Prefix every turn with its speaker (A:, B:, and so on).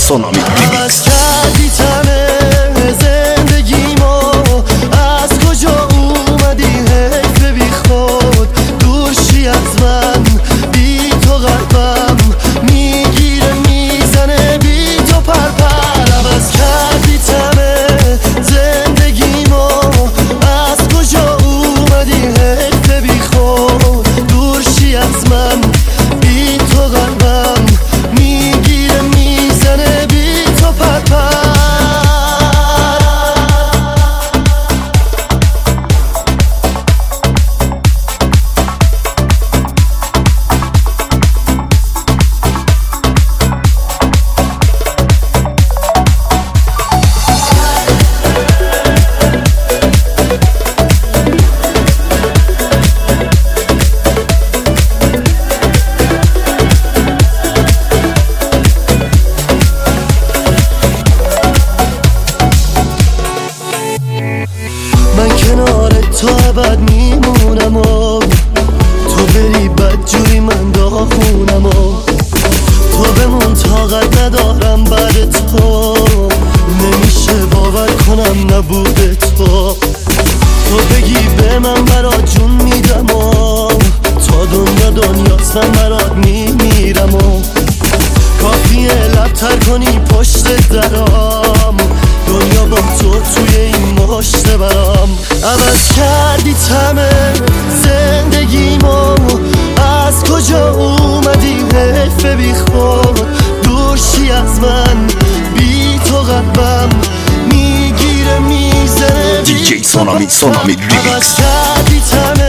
A: سونامی
B: عوض کردی تمه زندگیمو، از کجا اومدی حیف بی خود دور شی از من، بی تو قلبم میگیره میزنه بی تو پرپر. عوض کردی تمه زندگیمو، از کجا اومدی حیف بی خود دور شی از من، بی تو قلبم میگیره میزنه بی تو پرپر. من کنار تو ابد میمونم و تو بری بدجوری من داغونم و تو بمون طاقت ندارم بعد تو، نمیشه باور کنم نبود تو. تو بگی به من برات جون میدم و تا دنیاست من برات میمیرم و کافیه لبتر کنی پشت درام، دنیا با تو توی این مشت برام. عوض کردی تمه زندگیمو، از کجا اومدی حیف بی خود دور شی از من، بی تو قلبم میگیره میزنه
A: DJ سونامی
B: عوض کردی تمه